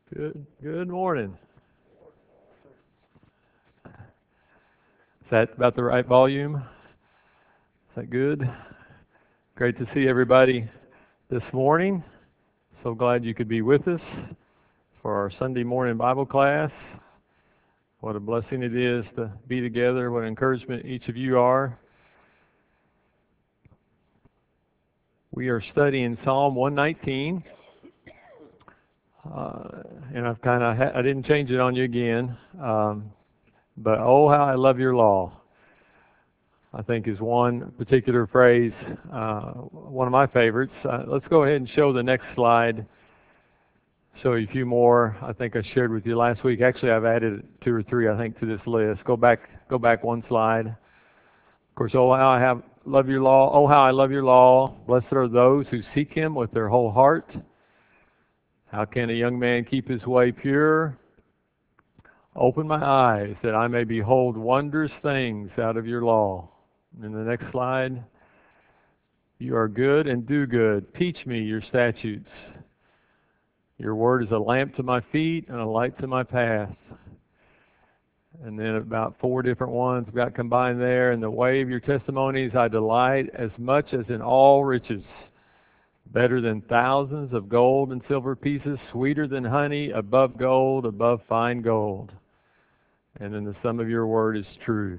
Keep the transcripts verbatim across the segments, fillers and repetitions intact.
Good, good morning. Is that about the right volume? Is that good? Great to see everybody this morning. So glad you could be with us for our Sunday morning Bible class. What a blessing it is to be together. What encouragement each of you are. We are studying Psalm one nineteen, uh, and I've kind of ha- I didn't change it on you again. Um, but oh, how I love your law. I think is one particular phrase, uh, one of my favorites. Uh, let's go ahead and show the next slide. Show you a few more. I think I shared with you last week. Actually, I've added two or three, I think, to this list. Go back, go back one slide. Of course, oh how I have love your law. Oh how I love your law. Blessed are those who seek Him with their whole heart. How can a young man keep his way pure? Open my eyes that I may behold wondrous things out of your law. In the next slide. You are good and do good. Teach me your statutes. Your word is a lamp to my feet and a light to my path. And then about four different ones got combined there. In the way of your testimonies I delight as much as in all riches. Better than thousands of gold and silver pieces, sweeter than honey, above gold, above fine gold. And then the sum of your word is truth.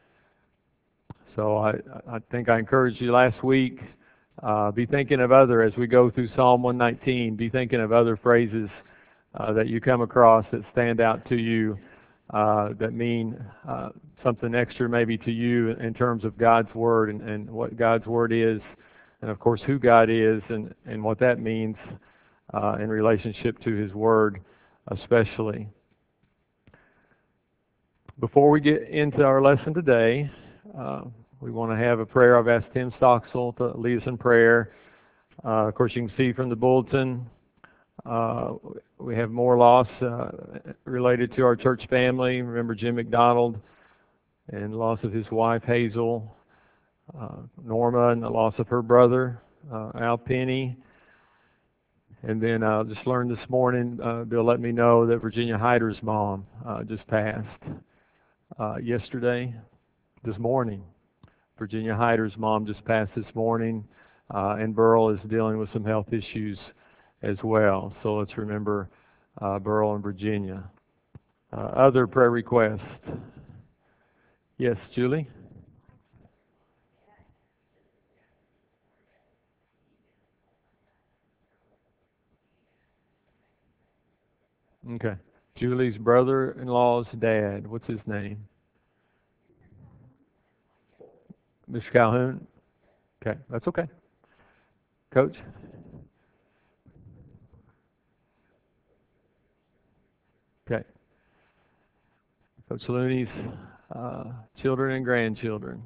So I, I think I encouraged you last week. Uh, be thinking of other as we go through Psalm one nineteen. Be thinking of other phrases uh, that you come across that stand out to you, uh, that mean uh, something extra maybe to you in terms of God's Word and, and what God's Word is, and of course who God is and, and what that means uh, in relationship to His Word especially. Before we get into our lesson today, uh, we want to have a prayer. I've asked Tim Stocksel to lead us in prayer. Uh, of course, you can see from the bulletin, uh, we have more loss uh, related to our church family. Remember Jim McDonald and the loss of his wife Hazel, uh, Norma and the loss of her brother, uh, Al Penny. And then I uh, just learned this morning, uh, Bill let me know that Virginia Hyder's mom uh, just passed uh, yesterday, this morning. Virginia Hyder's mom just passed this morning, uh, and Burl is dealing with some health issues as well. So let's remember uh, Burl and Virginia. Uh, other prayer requests? Yes, Julie? Okay. Julie's brother-in-law's dad. What's his name? Mister Calhoun? Okay, that's okay. Coach? Okay. Coach Looney's uh, children and grandchildren.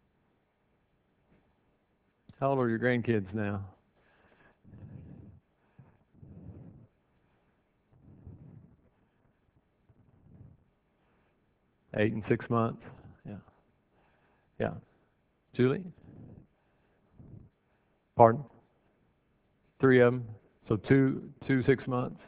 How old are your grandkids now? Eight and six months? Yeah. Yeah. Julie? Pardon? Three of them. So two, two, six months,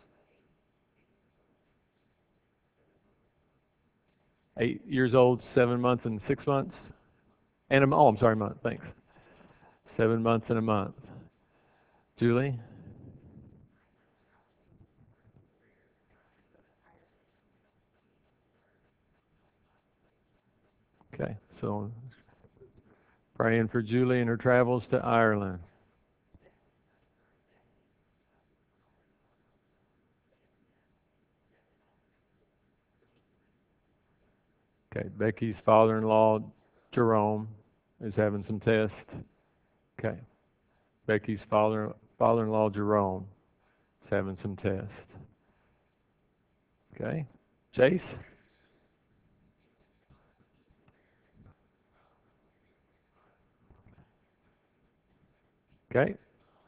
eight years old, seven months, and six months, and a, oh, I'm sorry, month. Thanks. Seven months and a month. Julie. Okay. So praying for Julie and her travels to Ireland. Okay. Becky's father-in-law, Jerome, is having some tests. Okay. Becky's father father-in-law, Jerome, is having some tests. Okay. Chase. Okay.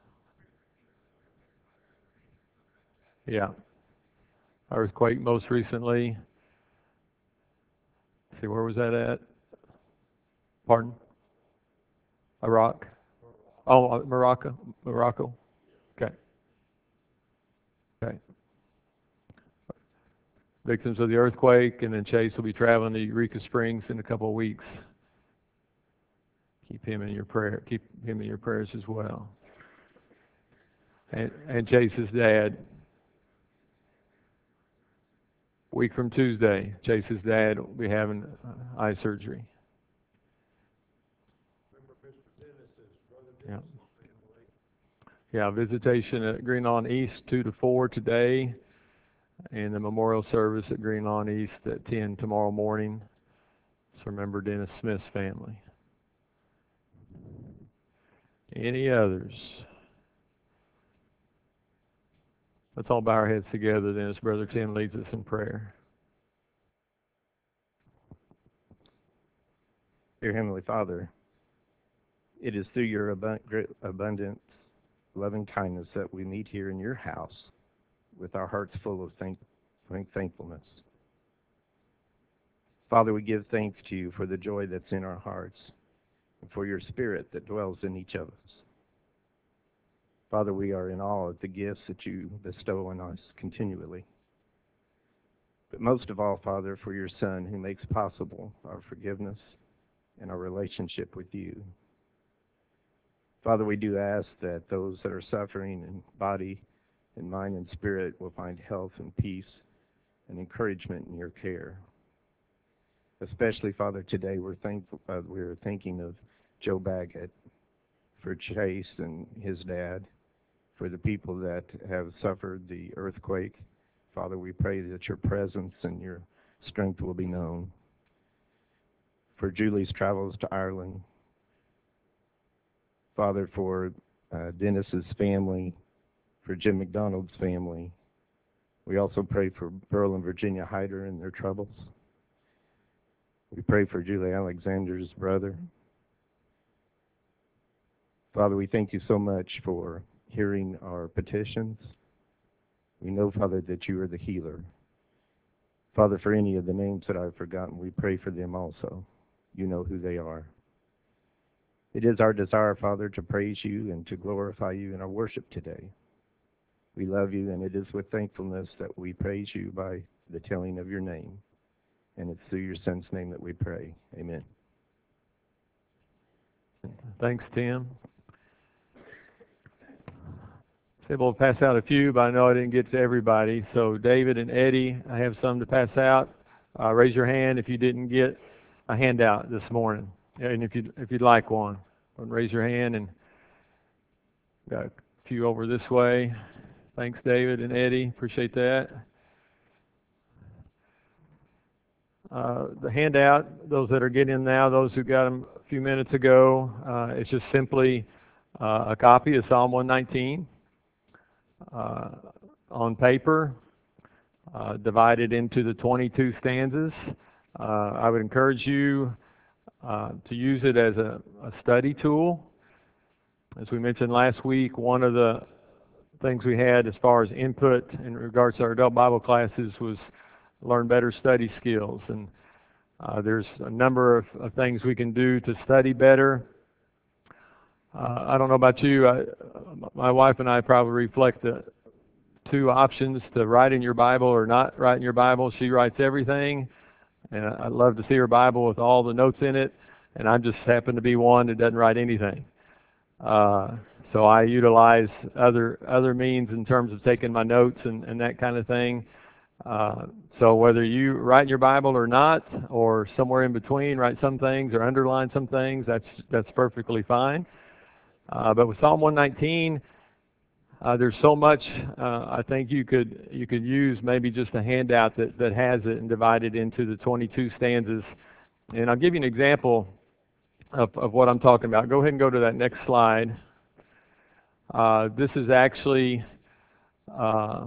Yeah. Earthquake most recently. See, where was that at? Pardon? Iraq. Oh, uh, Morocco. Morocco. Okay. Okay. victims of the earthquake, and then Chase will be traveling to Eureka Springs in a couple of weeks. Keep him in your prayer. Keep him in your prayers as well. And, and Chase's dad. Week from Tuesday, Chase's dad will be having uh, eye surgery. Yeah. Yeah, visitation at Green Lawn East two to four today, and the memorial service at Green Lawn East at ten tomorrow morning. So remember Dennis Smith's family. Any others? Let's all bow our heads together then as Brother Tim leads us in prayer. Dear Heavenly Father, it is through your abundant loving kindness that we meet here in your house with our hearts full of thank thankfulness. Father, we give thanks to you for the joy that's in our hearts and for your Spirit that dwells in each of us. Father, we are in awe of the gifts that you bestow on us continually. But most of all, Father, for your Son who makes possible our forgiveness and our relationship with you. Father, we do ask that those that are suffering in body and mind and spirit will find health and peace and encouragement in your care. Especially, Father, today we're thankful. Uh, we're thinking of Joe Baggett, for Chase and his dad, for the people that have suffered the earthquake. Father, we pray that your presence and your strength will be known. For Julie's travels to Ireland. Father, for uh, Dennis's family, for Jim McDonald's family. We also pray for Burl and Virginia Hyder and their troubles. We pray for Julie Alexander's brother. Father, we thank you so much for hearing our petitions. We know, Father, that you are the healer. Father, for any of the names that I've forgotten, we pray for them also. You know who they are. It is our desire, Father, to praise you and to glorify you in our worship today. We love you, and it is with thankfulness that we praise you by the telling of your name. And it's through your Son's name that we pray. Amen. Thanks, Tim. I was able to pass out a few, but I know I didn't get to everybody. So David and Eddie, I have some to pass out. Uh, raise your hand if you didn't get a handout this morning, and if you if you'd like one, raise your hand. And got a few over this way. Thanks, David and Eddie. Appreciate that. Uh, the handout, those that are getting in now, those who got them a few minutes ago, uh, it's just simply uh, a copy of Psalm one nineteen. Uh, on paper, uh, divided into the twenty-two stanzas. Uh, I would encourage you uh, to use it as a, a study tool. As we mentioned last week, one of the things we had as far as input in regards to our adult Bible classes was learn better study skills. And uh, there's a number of, of things we can do to study better. Uh, I don't know about you, I, my wife and I probably reflect the two options: to write in your Bible or not write in your Bible. She writes everything, and I love to see her Bible with all the notes in it, and I just happen to be one that doesn't write anything. Uh, so I utilize other other means in terms of taking my notes and, and that kind of thing. Uh, so whether you write in your Bible or not, or somewhere in between, write some things or underline some things, that's that's perfectly fine. Uh, but with Psalm one nineteen, uh, there's so much uh, I think you could you could use maybe just a handout that, that has it and divide it into the twenty-two stanzas. And I'll give you an example of, of what I'm talking about. Go ahead and go to that next slide. Uh, this is actually uh,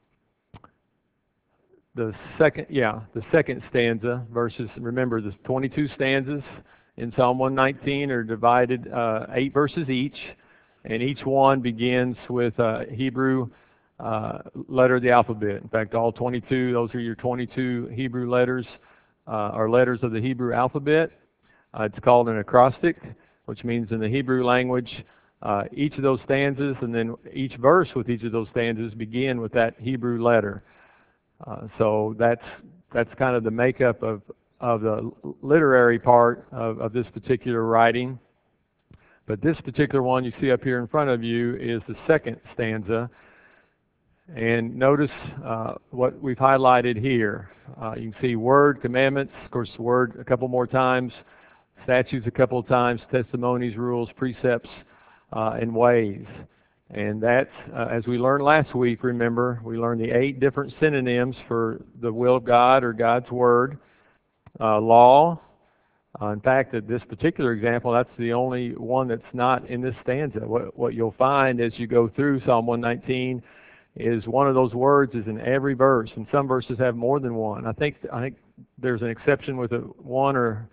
the second, yeah, the second stanza verses. Remember, the twenty-two stanzas in Psalm one nineteen are divided uh, eight verses each, and each one begins with a Hebrew uh, letter of the alphabet. In fact, all twenty-two, those are your twenty-two Hebrew letters, uh, are letters of the Hebrew alphabet. Uh, it's called an acrostic, which means in the Hebrew language, uh, each of those stanzas and then each verse with each of those stanzas begin with that Hebrew letter. Uh, so that's that's kind of the makeup of of the literary part of, of this particular writing. But this particular one you see up here in front of you is the second stanza. And notice uh, what we've highlighted here. Uh, you can see word, commandments, of course, word a couple more times, statutes a couple of times, testimonies, rules, precepts, uh, and ways. And that's, uh, as we learned last week, remember, we learned the eight different synonyms for the will of God or God's Word. Uh, law, uh, in fact, at this particular example, that's the only one that's not in this stanza. What, what you'll find as you go through Psalm one nineteen is one of those words is in every verse, and some verses have more than one. I think I think there's an exception with a one, or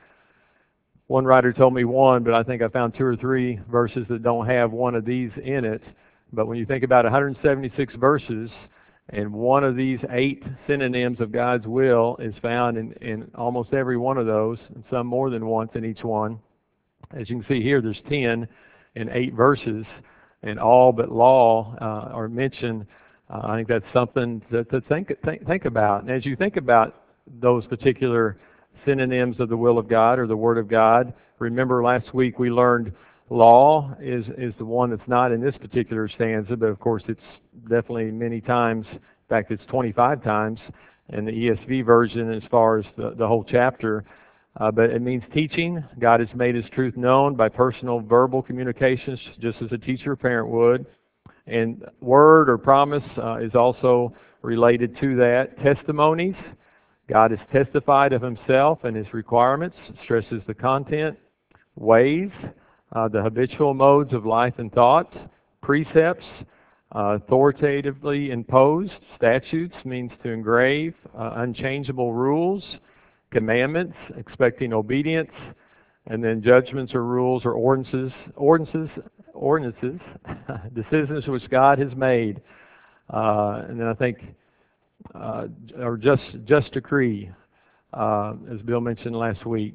one writer told me one, but I think I found two or three verses that don't have one of these in it. But when you think about one hundred seventy-six verses, and one of these eight synonyms of God's will is found in, in almost every one of those, and some more than once in each one. As you can see here, there's ten in eight verses, and all but law uh, are mentioned. Uh, I think that's something to, to think, think think about. And as you think about those particular synonyms of the will of God or the Word of God, remember last week we learned law is, is the one that's not in this particular stanza, but of course it's definitely many times, in fact it's twenty-five times in the E S V version as far as the, the whole chapter. Uh, but it means teaching. God has made His truth known by personal verbal communications, just as a teacher or parent would. And word or promise uh, is also related to that. Testimonies. God has testified of Himself and His requirements, stresses the content. Ways. Uh, the habitual modes of life and thought. Precepts, uh, authoritatively imposed. Statutes means to engrave. Uh, unchangeable rules. Commandments, expecting obedience. And then judgments or rules or ordinances, ordinances, ordinances, decisions which God has made. Uh, and then I think, uh, or just just decree, uh, as Bill mentioned last week.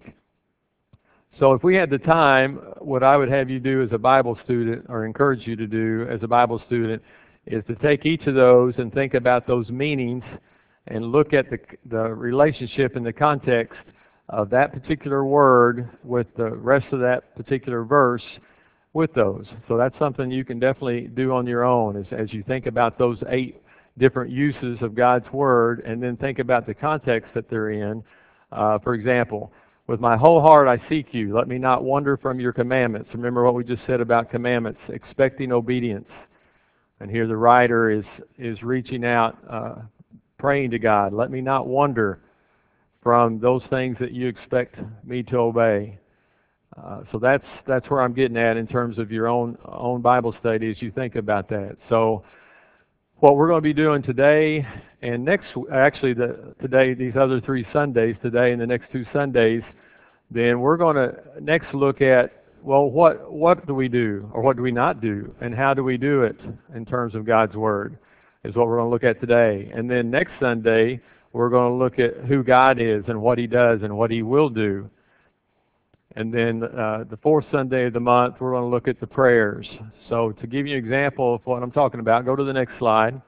So if we had the time, what I would have you do as a Bible student, or encourage you to do as a Bible student, is to take each of those and think about those meanings and look at the, the relationship and the context of that particular word with the rest of that particular verse with those. So that's something you can definitely do on your own as, as you think about those eight different uses of God's Word, and then think about the context that they're in. Uh, for example, with my whole heart I seek you. Let me not wander from your commandments. Remember what we just said about commandments, expecting obedience. And here the writer is, is reaching out, uh, praying to God. Let me not wander from those things that you expect me to obey. Uh, so that's that's where I'm getting at in terms of your own own Bible study as you think about that. So what we're going to be doing today and next, actually the, today, these other three Sundays, today and the next two Sundays, then we're going to next look at, well, what what do we do or what do we not do, and how do we do it in terms of God's Word, is what we're going to look at today. And then next Sunday, we're going to look at who God is and what He does and what He will do. And then uh, the fourth Sunday of the month, we're going to look at the prayers. So to give you an example of what I'm talking about, go to the next slide.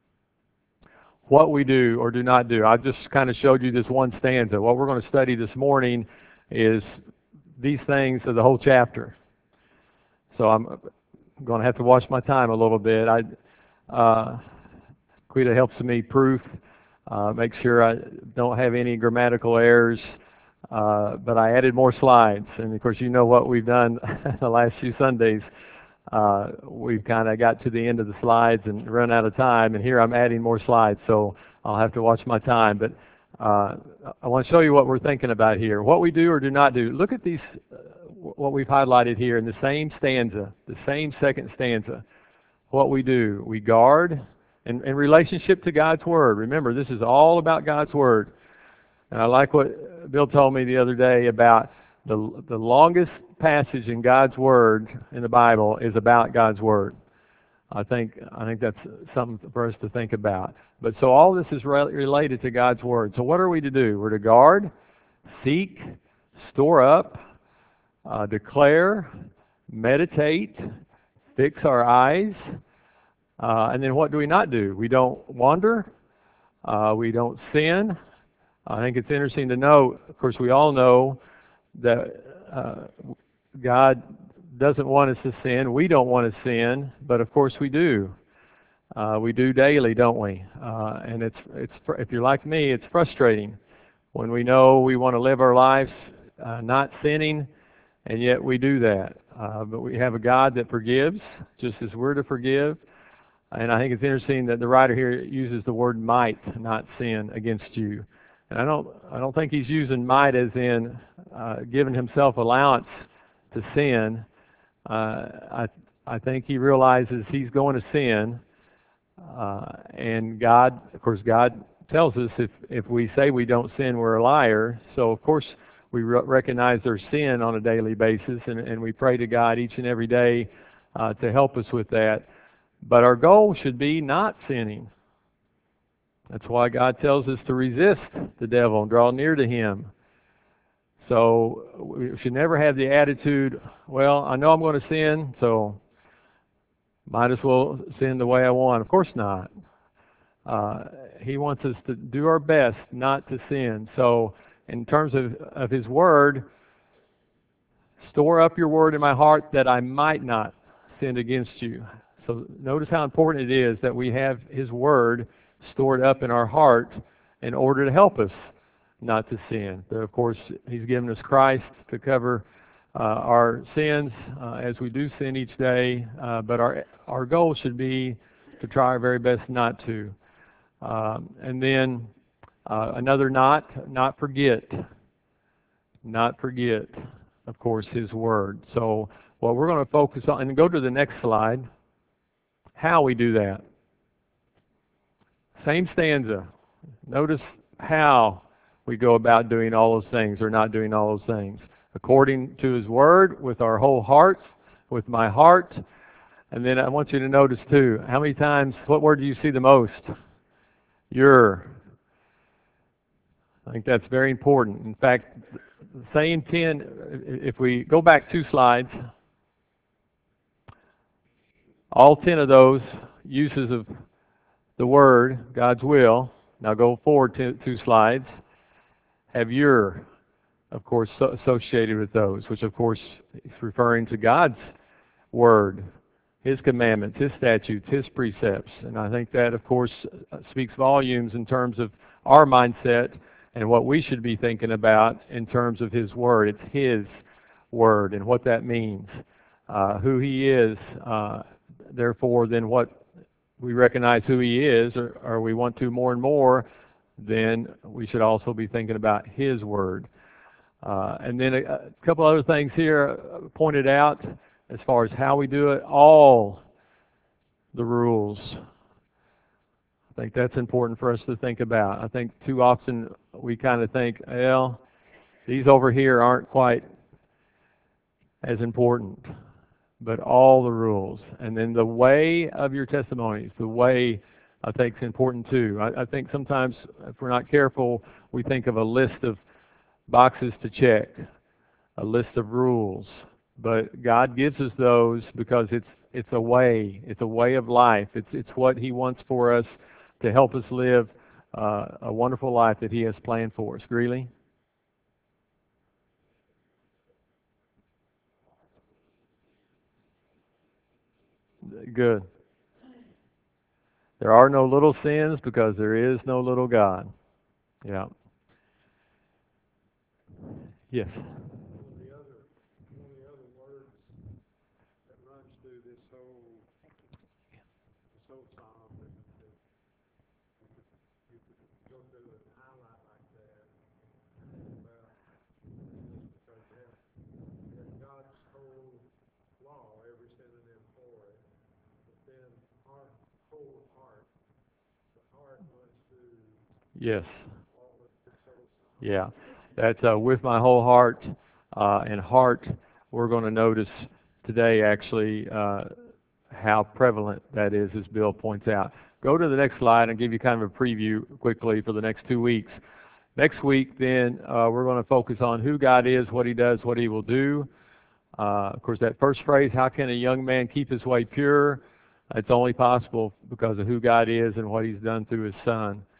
What we do or do not do. I just kind of showed you this one stanza. What we're going to study this morning is these things of the whole chapter. So I'm going to have to watch my time a little bit. I, uh, Quita helps me proof, uh, make sure I don't have any grammatical errors. Uh, but I added more slides, and of course you know what we've done the last few Sundays. Uh, we've kind of got to the end of the slides and run out of time, and here I'm adding more slides, so I'll have to watch my time. But uh, I want to show you what we're thinking about here. What we do or do not do. Look at these, uh, what we've highlighted here in the same stanza, the same second stanza. What we do, we guard in, in relationship to God's Word. Remember, this is all about God's Word. And I like what Bill told me the other day about the the longest passage in God's Word in the Bible is about God's Word. I think I think that's something for us to think about. But so all this is re- related to God's Word. So what are we to do? We're to guard, seek, store up, uh, declare, meditate, fix our eyes, uh, and then what do we not do? We don't wander. Uh, we don't sin. I think it's interesting to note, of course, we all know that uh, God doesn't want us to sin. We don't want to sin, but of course we do. Uh, we do daily, don't we? Uh, and it's it's if you're like me, it's frustrating when we know we want to live our lives uh, not sinning, and yet we do that. Uh, but we have a God that forgives, just as we're to forgive. And I think it's interesting that the writer here uses the word might, not sin, against you. And I don't, I don't think he's using might as in uh, giving himself allowance to sin. Uh, I, I think he realizes he's going to sin, uh, and God, of course, God tells us if if we say we don't sin, we're a liar. So of course we re- recognize there's sin on a daily basis, and, and we pray to God each and every day uh, to help us with that. But our goal should be not sinning. That's why God tells us to resist the devil and draw near to him. So we should never have the attitude, well, I know I'm going to sin, so might as well sin the way I want. Of course not. Uh, he wants us to do our best not to sin. So in terms of, of his word, store up your word in my heart that I might not sin against you. So notice how important it is that we have his word stored up in our heart in order to help us not to sin. But of course, he's given us Christ to cover uh, our sins uh, as we do sin each day. Uh, but our our goal should be to try our very best not to. Um, and then uh, another not, not forget. Not forget, of course, his word. So what we're going to focus on, and go to the next slide, how we do that. Same stanza. Notice how we go about doing all those things or not doing all those things. According to his word, with our whole heart, with my heart. And then I want you to notice too, how many times, what word do you see the most? Your. I think that's very important. In fact, saying ten, if we go back two slides, all ten of those uses of the word, God's will, now go forward two, two slides, have your, of course, so associated with those, which of course is referring to God's word, his commandments, his statutes, his precepts. And I think that, of course, speaks volumes in terms of our mindset and what we should be thinking about in terms of his word. It's his word and what that means, uh, who he is. Uh, therefore, then what we recognize who he is, or, or we want to more and more, then we should also be thinking about his word. Uh, and then a, a couple other things here pointed out as far as how we do it. All the rules. I think that's important for us to think about. I think too often we kind of think, well, these over here aren't quite as important. But all the rules. And then the way of your testimonies, the way I think is important too. I, I think sometimes if we're not careful, we think of a list of boxes to check, a list of rules. But God gives us those because it's it's a way, it's a way of life. It's it's what he wants for us to help us live uh, a wonderful life that he has planned for us. Greeley? Good. There are no little sins because there is no little God. Yeah. Yes. Yes. Yeah. That's uh, with my whole heart uh, and heart. We're going to notice today actually uh, how prevalent that is, as Bill points out. Go to the next slide and give you kind of a preview quickly for the next two weeks. Next week, then, uh, we're going to focus on who God is, what he does, what he will do. Uh, of course, that first phrase, how can a young man keep his way pure? It's only possible because of who God is and what he's done through his Son.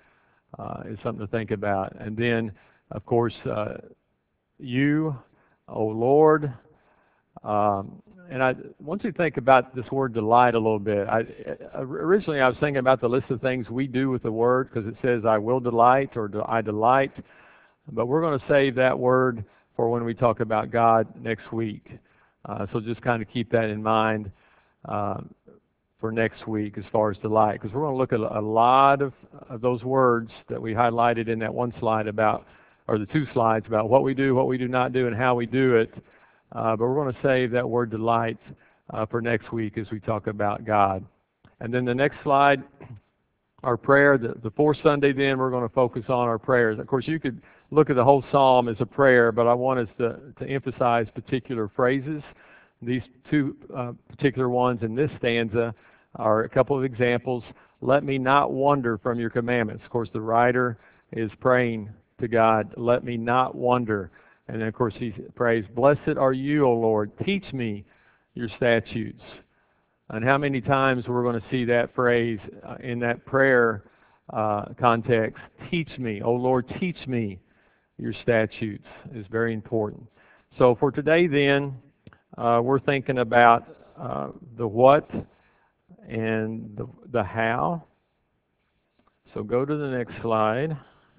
uh, is something to think about. And then, of course, uh, you, O Lord. Um, and I want you to think about this word delight a little bit. I, originally, I was thinking about the list of things we do with the word, because it says, I will delight, or I delight. But we're going to save that word for when we talk about God next week. Uh, so just kind of keep that in mind uh, for next week as far as delight, because we're going to look at a lot of, of those words that we highlighted in that one slide about, or the two slides about what we do, what we do not do, and how we do it. Uh, but we're going to save that word delight uh, for next week as we talk about God. And then the next slide, our prayer, the, the fourth Sunday, then we're going to focus on our prayers. Of course, you could look at the whole psalm as a prayer, but I want us to, to emphasize particular phrases. These two uh, particular ones in this stanza are a couple of examples. Let me not wander from your commandments. Of course, the writer is praying to God, let me not wander. And then, of course, he prays, blessed are you, O Lord, teach me your statutes. And how many times we're going to see that phrase uh, in that prayer uh, context, teach me, O Lord, teach me your statutes, is very important. So for today then, uh, we're thinking about uh, the what and the, the how. So go to the next slide.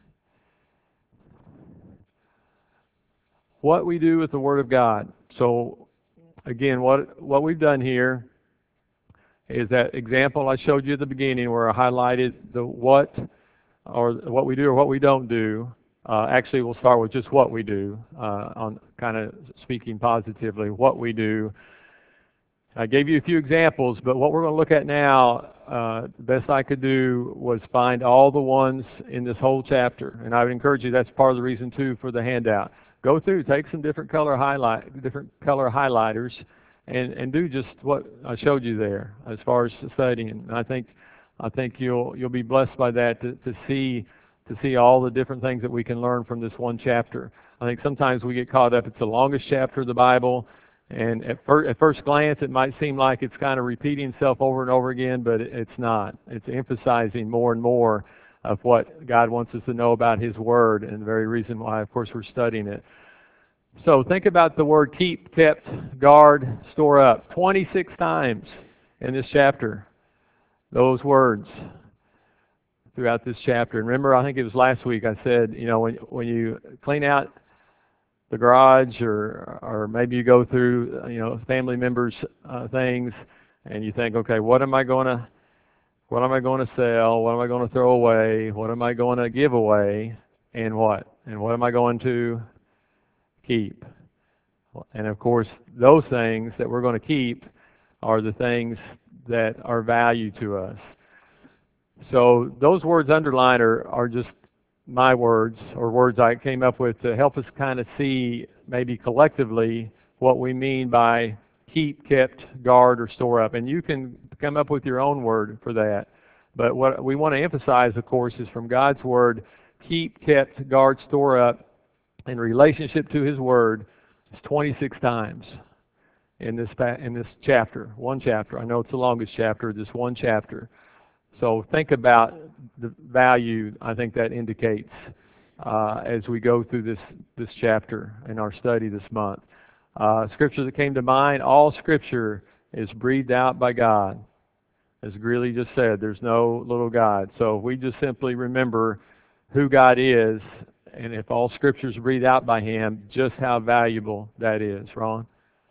What we do with the Word of God. So again, what what we've done here is that example I showed you at the beginning where I highlighted the what, or what we do or what we don't do. Uh, actually, we'll start with just what we do, uh, on kind of speaking positively, what we do. I gave you a few examples, but what we're going to look at now, uh, the best I could do was find all the ones in this whole chapter. And I would encourage you, that's part of the reason, too, for the handout. Go through, take some different color highlight, different color highlighters, and, and do just what I showed you there as far as studying. And I think I think you'll you'll be blessed by that to, to see to see all the different things that we can learn from this one chapter. I think sometimes we get caught up, it's the longest chapter of the Bible, and at, fir at first glance it might seem like it's kind of repeating itself over and over again, but it, it's not. It's emphasizing more and more of what God wants us to know about His Word, and the very reason why, of course, we're studying it. So think about the word keep, kept, guard, store up. twenty-six times in this chapter, those words throughout this chapter. And remember, I think it was last week I said, you know, when, when you clean out the garage, or or maybe you go through, you know, family members' uh, things, and you think, okay, what am I going to What am I going to sell? What am I going to throw away? What am I going to give away? And what? And what am I going to keep? And of course, those things that we're going to keep are the things that are value to us. So those words underlined are, are just my words, or words I came up with to help us kind of see maybe collectively what we mean by keep, kept, guard, or store up. And you can come up with your own word for that. But what we want to emphasize, of course, is from God's Word, keep, kept, guard, store up, in relationship to His Word, is twenty-six times in this in this chapter, one chapter. I know it's the longest chapter, just one chapter. So think about the value I think that indicates uh, as we go through this, this chapter in our study this month. Uh, scripture that came to mind, all Scripture is breathed out by God. As Greeley just said, there's no little God. So if we just simply remember who God is, and if all Scripture is breathed out by Him, just how valuable that is. Ron?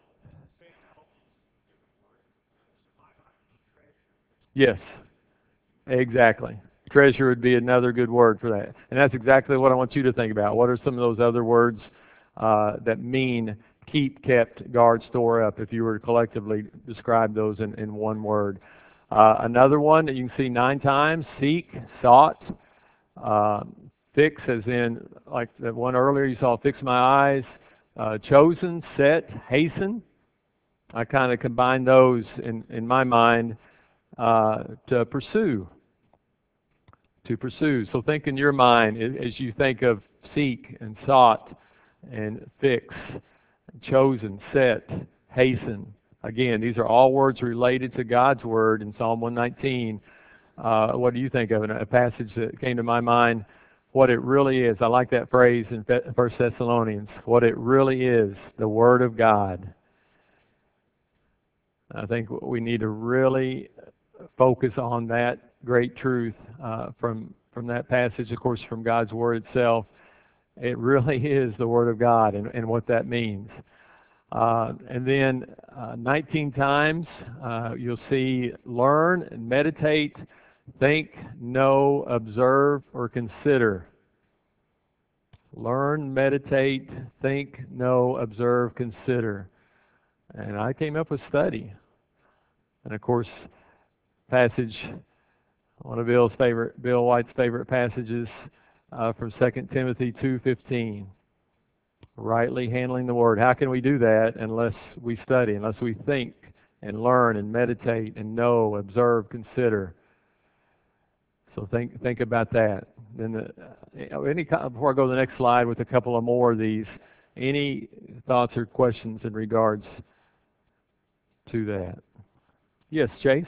Yes, exactly. Treasure would be another good word for that. And that's exactly what I want you to think about. What are some of those other words uh, that mean keep, kept, guard, store up, if you were to collectively describe those in, in one word? Uh, another one that you can see nine times, seek, sought, uh, fix, as in, like that one earlier you saw, fix my eyes, uh, chosen, set, hasten. I kind of combine those in, in my mind uh, to pursue. To pursue. So think in your mind as you think of seek and sought and fix, chosen, set, hasten. Again, these are all words related to God's Word in Psalm one nineteen Uh, what do you think of it? A passage that came to my mind, what it really is. I like that phrase in First Thessalonians, what it really is, the Word of God. I think we need to really focus on that great truth uh, from from that passage, of course, from God's Word itself. It really is the Word of God and, and what that means. Uh, and then uh, nineteen times uh, you'll see learn and meditate, think, know, observe, or consider. Learn, meditate, think, know, observe, consider. And I came up with study. And of course, passage, one of Bill's favorite, Bill White's favorite passages uh, from Second Timothy two fifteen. Rightly handling the Word. How can we do that unless we study, unless we think and learn and meditate and know, observe, consider? So think think about that. Then the, any before I go to the next slide with a couple of more of these, any thoughts or questions in regards to that? Yes, Chase.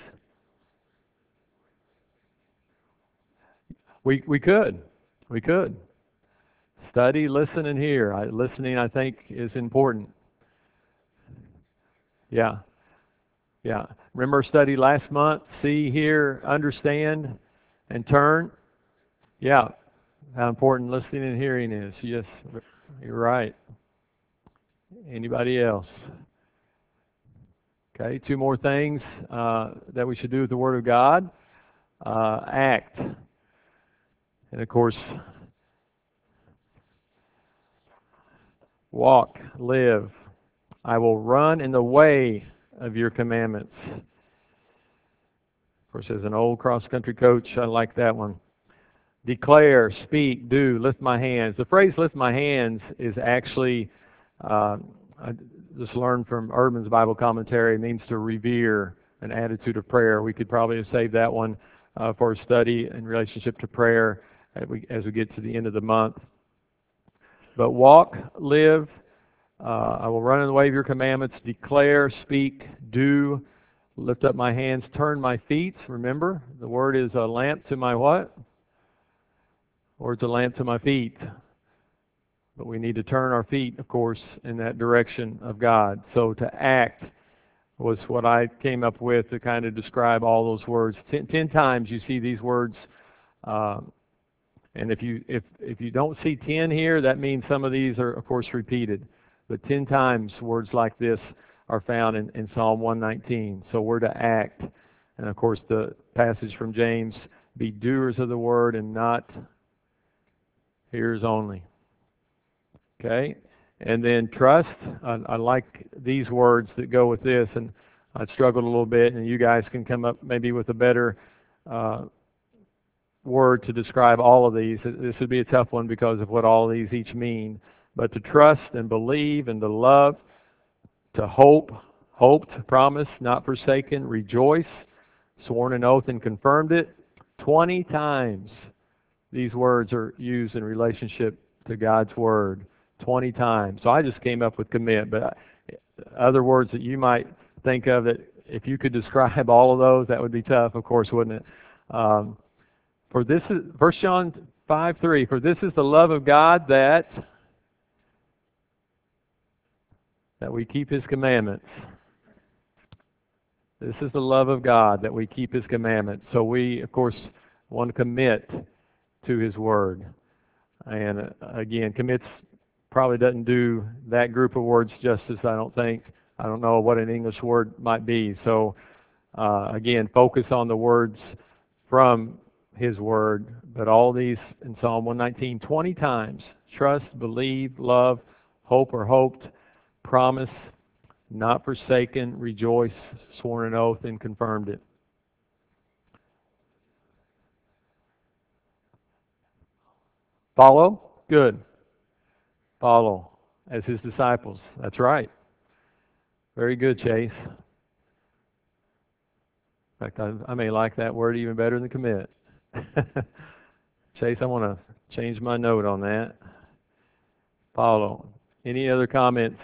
We we could we could study, listen, and hear. I, listening, I think, is important. Yeah, yeah. Remember our study last month? See, hear, understand, and turn. Yeah, how important listening and hearing is. Yes, you're right. Anybody else? Okay, two more things uh, that we should do with the Word of God. Uh, act. And of course, walk, live. I will run in the way of your commandments. Of course, as an old cross-country coach, I like that one. Declare, speak, do, lift my hands. The phrase lift my hands is actually, uh, I just learned from Urban's Bible commentary, it means to revere, an attitude of prayer. We could probably have saved that one uh, for a study in relationship to prayer as we, as we get to the end of the month. But walk, live, uh, I will run in the way of your commandments, declare, speak, do, lift up my hands, turn my feet. Remember, the word is a lamp to my what? Or it's a lamp to my feet. But we need to turn our feet, of course, in that direction of God. So to act was what I came up with to kind of describe all those words. Ten, ten times you see these words, uh, and if you if if you don't see ten here, that means some of these are, of course, repeated. But ten times words like this are found in, in Psalm one nineteen. So we're to act, and of course the passage from James: be doers of the word and not hearers only. Okay, and then trust. I, I like these words that go with this, and I struggled a little bit, and you guys can come up maybe with a better uh, word to describe all of these. This would be a tough one because of what all of these each mean. But to trust and believe and to love, to hope, hoped, promised, not forsaken, rejoice, sworn an oath and confirmed it. Twenty times these words are used in relationship to God's Word. Twenty times. So I just came up with commit, but other words that you might think of that if you could describe all of those, that would be tough, of course, wouldn't it? Um, for this is First John five three. For this is the love of God that that we keep His commandments. This is the love of God that we keep His commandments. So we, of course, want to commit to His Word. And uh, again, commits probably doesn't do that group of words justice, I don't think. I don't know what an English word might be. So uh, again, focus on the words from His Word. But all these in Psalm one nineteen, twenty times. Trust, believe, love, hope or hoped, promise, not forsaken, rejoice, sworn an oath, and confirmed it. Follow? Good. Follow as His disciples. That's right. Very good, Chase. In fact, I, I may like that word even better than commit. Chase, I want to change my note on that. Follow. Any other comments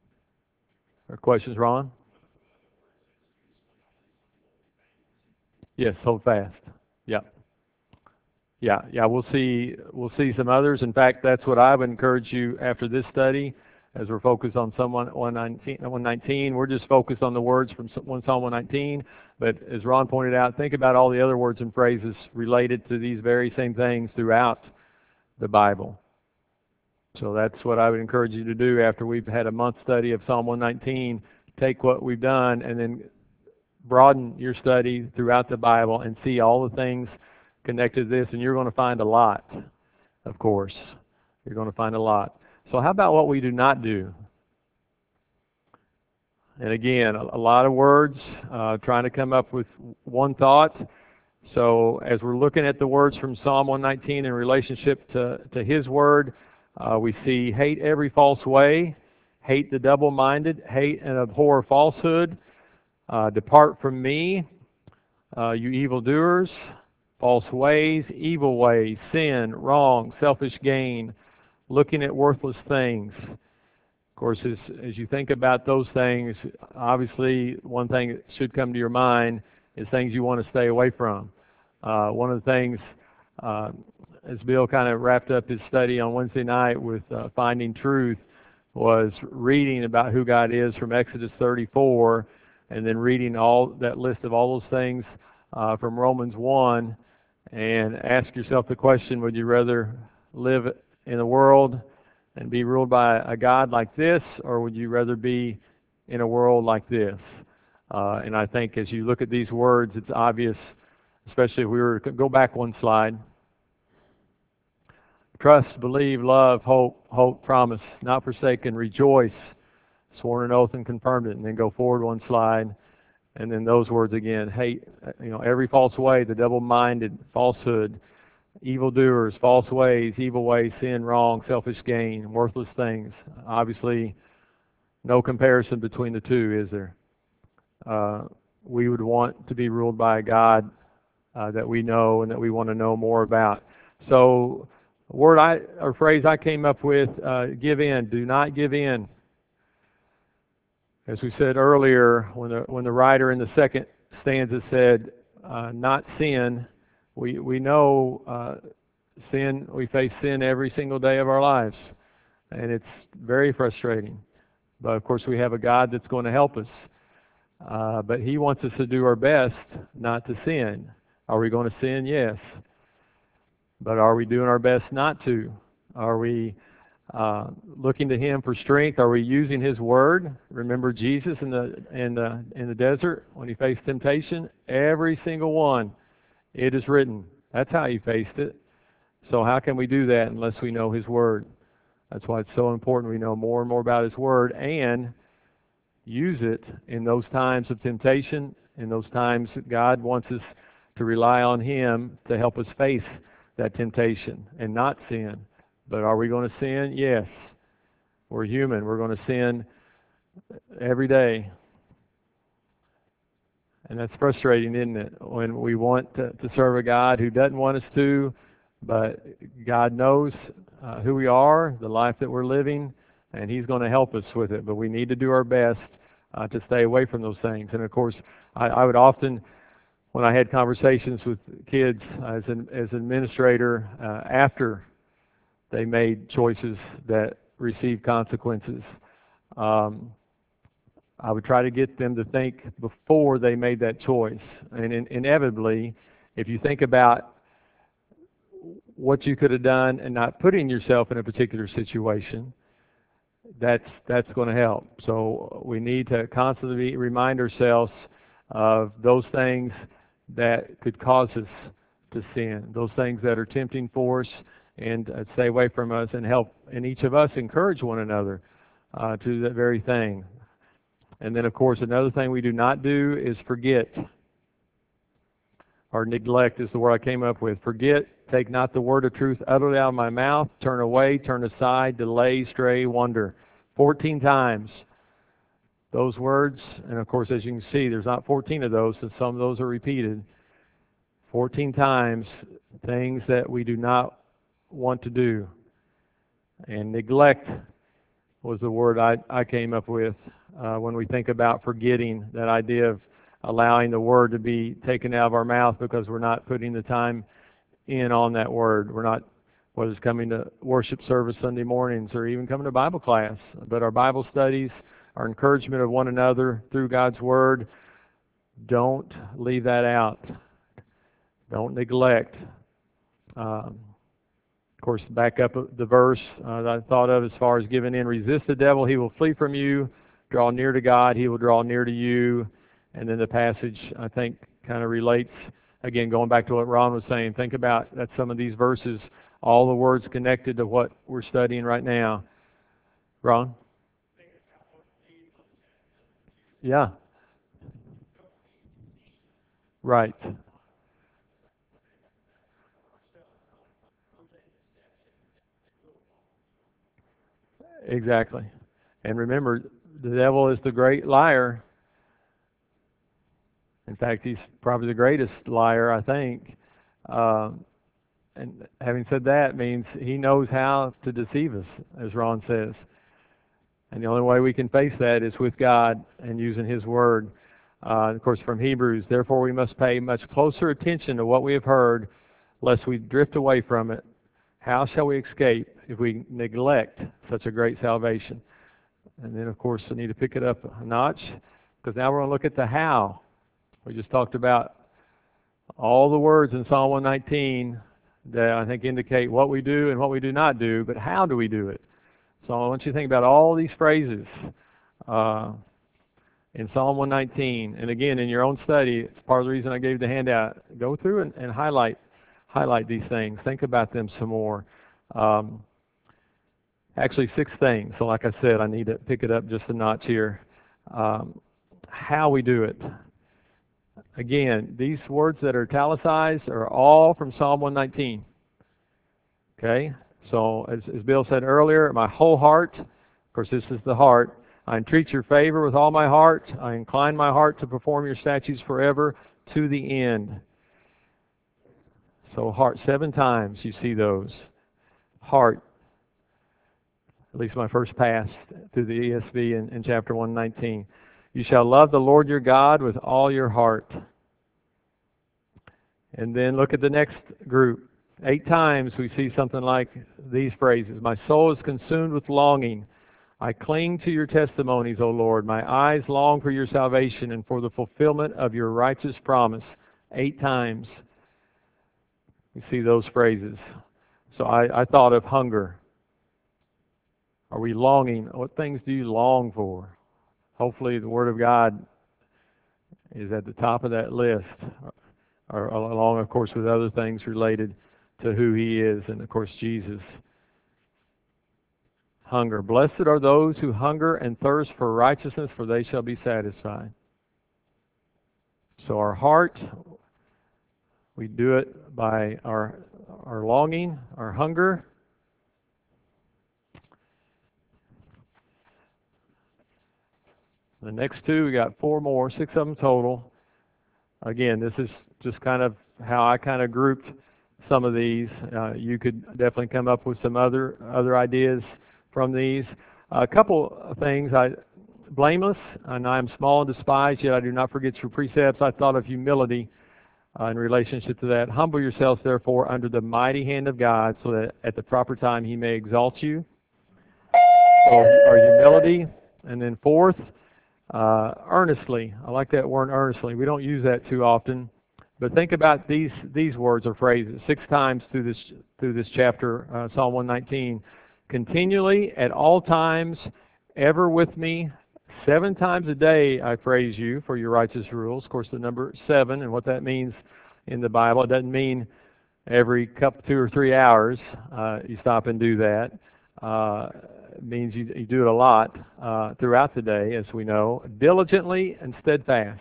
or questions, Ron? Yes, hold fast. Yeah. Yeah, yeah, we'll see we'll see some others. In fact, that's what I would encourage you after this study, as we're focused on Psalm one nineteen. We're just focused on the words from Psalm one nineteen, but as Ron pointed out, think about all the other words and phrases related to these very same things throughout the Bible. So that's what I would encourage you to do after we've had a month study of Psalm one nineteen. Take what we've done and then broaden your study throughout the Bible and see all the things connected to this, and you're going to find a lot, of course. You're going to find a lot. So how about what we do not do? And again, a, a lot of words, uh, trying to come up with one thought. So as we're looking at the words from Psalm one nineteen in relationship to, to His Word, uh, we see hate every false way, hate the double-minded, hate and abhor falsehood, uh, depart from me, uh, you evildoers, false ways, evil ways, sin, wrong, selfish gain, looking at worthless things. Of course, as, as you think about those things, obviously one thing that should come to your mind is things you want to stay away from. Uh, one of the things, uh, as Bill kind of wrapped up his study on Wednesday night with uh, Finding Truth, was reading about who God is from Exodus thirty-four, and then reading all that list of all those things uh, from Romans one, and ask yourself the question, would you rather live in the world and be ruled by a God like this, or would you rather be in a world like this? Uh, and I think as you look at these words, it's obvious, especially if we were to go back one slide. Trust, believe, love, hope, hope, promise, not forsaken, rejoice, sworn an oath and confirmed it. And then go forward one slide. And then those words again, hate, you know, every false way, the double-minded, falsehood, evildoers, false ways, evil ways, sin, wrong, selfish gain, worthless things. Obviously, no comparison between the two, is there? Uh, we would want to be ruled by a God uh, that we know and that we want to know more about. So, word I or phrase I came up with: uh, give in. Do not give in. As we said earlier, when the when the writer in the second stanza said, uh, "Not sin," we we know uh, sin. We face sin every single day of our lives, and it's very frustrating. But of course, we have a God that's going to help us. Uh, but He wants us to do our best not to sin. Are we going to sin? Yes. But are we doing our best not to? Are we uh, looking to Him for strength? Are we using His Word? Remember Jesus in the in the in the desert when He faced temptation? Every single one. It is written. That's how He faced it. So how can we do that unless we know His Word? That's why it's so important we know more and more about His Word and use it in those times of temptation, in those times that God wants us to rely on Him to help us face that temptation and not sin. But are we going to sin? Yes. We're human. We're going to sin every day. And that's frustrating, isn't it? When we want to, to serve a God who doesn't want us to, but God knows uh, who we are, the life that we're living, and He's going to help us with it. But we need to do our best uh, to stay away from those things. And of course, I, I would often, when I had conversations with kids as an as an administrator, uh, after they made choices that received consequences, um, I would try to get them to think before they made that choice. And in, inevitably, if you think about what you could have done and not putting yourself in a particular situation, that's that's going to help. So we need to constantly remind ourselves of those things that could cause us to sin, those things that are tempting for us, and uh, stay away from us, and help, and each of us encourage one another uh, to do that very thing. And then, of course, another thing we do not do is forget, or neglect is the word I came up with. Forget, take not the word of truth utterly out of my mouth, turn away, turn aside, delay, stray, wander. fourteen times those words, and of course, as you can see, there's not fourteen of those, so some of those are repeated. fourteen times things that we do not want to do. And neglect was the word I, I came up with uh, when we think about forgetting, that idea of, allowing the word to be taken out of our mouth because we're not putting the time in on that word. We're not, whether it's coming to worship service Sunday mornings or even coming to Bible class, but our Bible studies, our encouragement of one another through God's word, don't leave that out. Don't neglect. Um, of course, back up the verse uh, that I thought of as far as giving in. Resist the devil, he will flee from you. Draw near to God, he will draw near to you. And then the passage, I think, kind of relates, again, going back to what Ron was saying. Think about that some of these verses, all the words connected to what we're studying right now. Ron? Yeah. Right. Exactly. And remember, the devil is the great liar. In fact, he's probably the greatest liar, I think. Um, and having said that means he knows how to deceive us, as Ron says. And the only way we can face that is with God and using His Word. Uh, of course, from Hebrews, therefore we must pay much closer attention to what we have heard, lest we drift away from it. How shall we escape if we neglect such a great salvation? And then, of course, we need to pick it up a notch, because now we're going to look at the how. We just talked about all the words in Psalm one nineteen that I think indicate what we do and what we do not do, but how do we do it? So I want you to think about all these phrases uh, in Psalm one nineteen. And again, in your own study, it's part of the reason I gave the handout. Go through and, and highlight highlight these things. Think about them some more. Um, actually, six things. So like I said, I need to pick it up just a notch here. Um, how we do it. Again, these words that are italicized are all from Psalm one nineteen. Okay? So, as, as Bill said earlier, my whole heart, of course this is the heart, I entreat your favor with all my heart. I incline my heart to perform your statutes forever to the end. So heart, seven times you see those. Heart, at least my first pass through the E S V in, in chapter one nineteen. You shall love the Lord your God with all your heart. And then look at the next group. Eight times we see something like these phrases. My soul is consumed with longing. I cling to your testimonies, O Lord. My eyes long for your salvation and for the fulfillment of your righteous promise. Eight times we see those phrases. So I, I thought of hunger. Are we longing? What things do you long for? Hopefully the Word of God is at the top of that list, or along, of course, with other things related to who He is and, of course, Jesus. Hunger. Blessed are those who hunger and thirst for righteousness, for they shall be satisfied. So our heart, we do it by our, our longing, our hunger. The next two, we got four more, six of them total. Again, this is just kind of how I kind of grouped some of these. Uh, you could definitely come up with some other other ideas from these. A couple of things. I blameless, and I am small and despised, yet I do not forget your precepts. I thought of humility uh, in relationship to that. Humble yourselves, therefore, under the mighty hand of God, so that at the proper time He may exalt you. So our humility. And then fourth, uh, earnestly. I like that word earnestly. We don't use that too often. But think about these these words or phrases six times through this through this chapter, uh, Psalm one nineteen. Continually, at all times, ever with me. Seven times a day I praise you for your righteous rules. Of course, the number seven and what that means in the Bible, it doesn't mean every couple, two or three hours uh, you stop and do that. Uh, it means you, you do it a lot uh, throughout the day, as we know. Diligently and steadfast.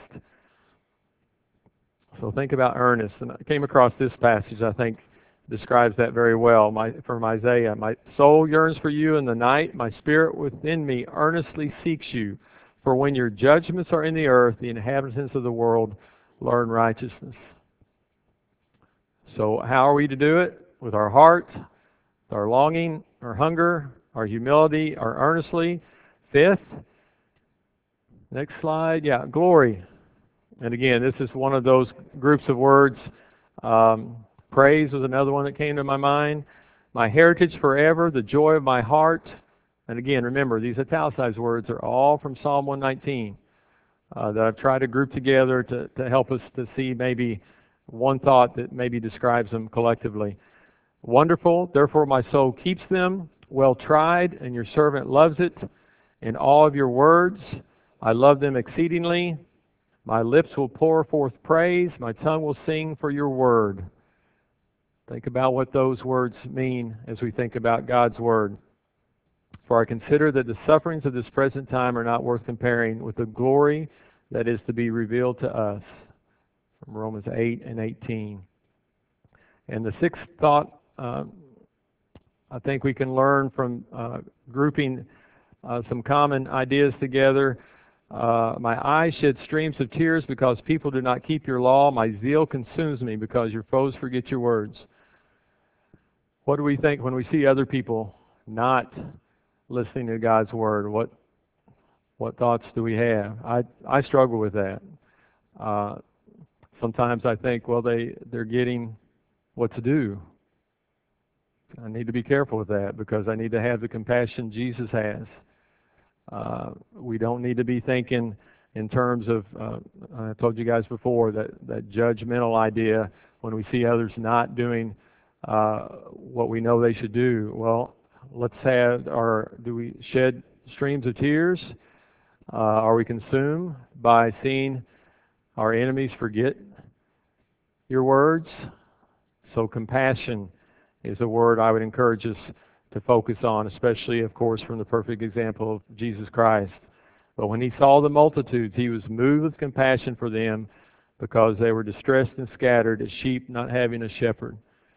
So think about earnest. And I came across this passage, I think, describes that very well. My, from Isaiah, my soul yearns for you in the night. My spirit within me earnestly seeks you. For when your judgments are in the earth, the inhabitants of the world learn righteousness. So how are we to do it? With our heart, our longing, our hunger, our humility, our earnestly. Fifth, next slide, yeah, glory. And again, this is one of those groups of words. Um, praise was another one that came to my mind. My heritage forever, the joy of my heart. And again, remember, these italicized words are all from Psalm one nineteen uh, that I've tried to group together to, to help us to see maybe one thought that maybe describes them collectively. Wonderful, therefore my soul keeps them. Well tried, and your servant loves it. In all of your words, I love them exceedingly. My lips will pour forth praise. My tongue will sing for your word. Think about what those words mean as we think about God's word. For I consider that the sufferings of this present time are not worth comparing with the glory that is to be revealed to us. From Romans eight and eighteen. And the sixth thought, uh, I think we can learn from uh, grouping uh, some common ideas together. Uh, my eyes shed streams of tears because people do not keep your law. My zeal consumes me because your foes forget your words. What do we think when we see other people not listening to God's word? What what thoughts do we have? I I struggle with that. Uh, sometimes I think, well, they they're getting what to do. I need to be careful with that because I need to have the compassion Jesus has. Uh, we don't need to be thinking in terms of, uh, I told you guys before, that, that judgmental idea when we see others not doing uh, what we know they should do. Well, let's have our, do we shed streams of tears? Uh, are we consumed by seeing our enemies forget your words? So compassion is a word I would encourage us to focus on, especially, of course, from the perfect example of Jesus Christ. But when he saw the multitudes, he was moved with compassion for them because they were distressed and scattered as sheep not having a shepherd.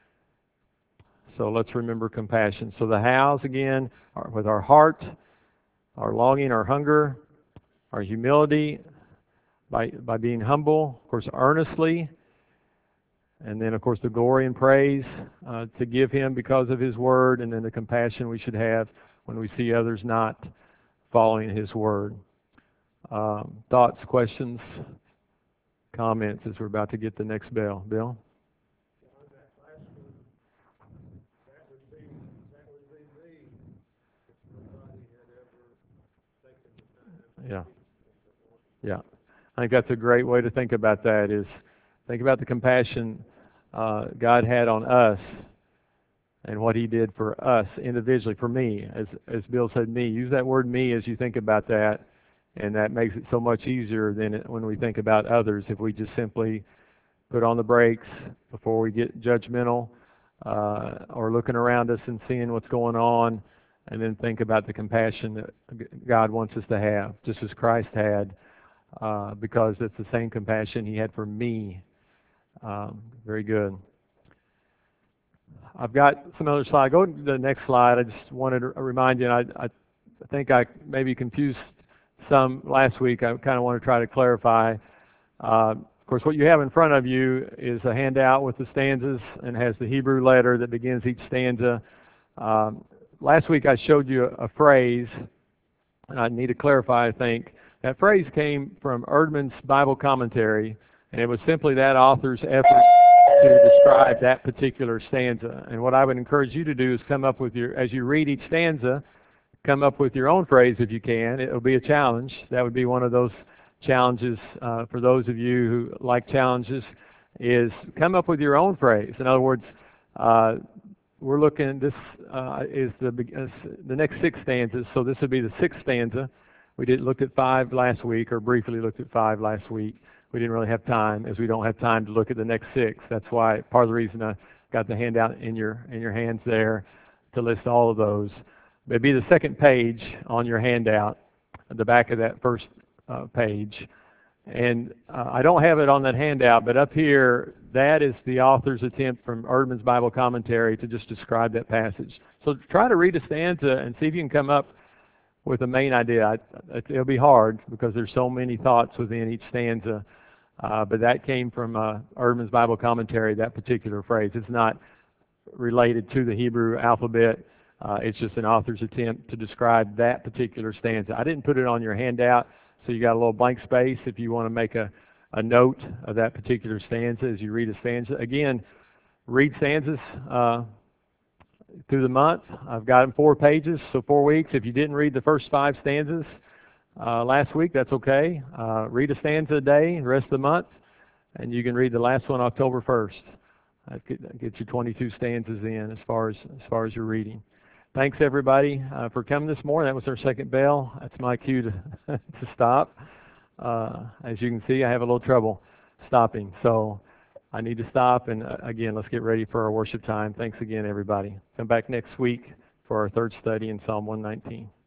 So let's remember compassion. So the hows, again, are with our heart, our longing, our hunger, our humility, by, by being humble, of course, earnestly, and then, of course, the glory and praise uh, to give him because of his word, and then the compassion we should have when we see others not following his word. Um, thoughts, questions, comments as we're about to get the next bell. Bill? Yeah. Yeah. I think that's a great way to think about that is think about the compassion uh, God had on us and what he did for us individually, for me, as as Bill said, me. Use that word me as you think about that, and that makes it so much easier than it, when we think about others. If we just simply put on the brakes before we get judgmental uh, or looking around us and seeing what's going on, and then think about the compassion that God wants us to have, just as Christ had, uh, because it's the same compassion he had for me. Um, very good. I've got some other slide. Go to the next slide. I just wanted to remind you, and I, I think I maybe confused some last week. I kind of want to try to clarify. Uh, of course, what you have in front of you is a handout with the stanzas and has the Hebrew letter that begins each stanza. Um, last week I showed you a, a phrase, and I need to clarify, I think. That phrase came from Erdman's Bible commentary, and it was simply that author's effort to describe that particular stanza. And what I would encourage you to do is come up with your, as you read each stanza, come up with your own phrase if you can. It'll be a challenge. That would be one of those challenges uh, for those of you who like challenges, is come up with your own phrase. In other words, uh, we're looking, this uh, is the uh, the next six stanzas, so this would be the sixth stanza. We did looked at five last week, or briefly looked at five last week. We didn't really have time, as we don't have time to look at the next six. That's why part of the reason I got the handout in your in your hands there to list all of those. It'd be the second page on your handout, at the back of that first uh, page. And uh, I don't have it on that handout, but up here, that is the author's attempt from Erdman's Bible commentary to just describe that passage. So try to read a stanza and see if you can come up with a main idea. I, it'll be hard because there's so many thoughts within each stanza, uh, but that came from uh, Erdman's Bible commentary, that particular phrase. It's not related to the Hebrew alphabet. Uh, it's just an author's attempt to describe that particular stanza. I didn't put it on your handout, so you got a little blank space if you want to make a a note of that particular stanza as you read a stanza. Again, read stanzas uh, through the month. I've got them four pages, so four weeks. If you didn't read the first five stanzas uh, last week, that's okay. Uh, read a stanza a day the rest of the month, and you can read the last one October first. That gets you twenty-two stanzas in as far as as far as your reading. Thanks everybody uh, for coming this morning. That was our second bell. That's my cue to to stop. Uh, as you can see, I have a little trouble stopping, so I need to stop. And uh, again, let's get ready for our worship time. Thanks again, everybody. Come back next week for our third study in Psalm one nineteen.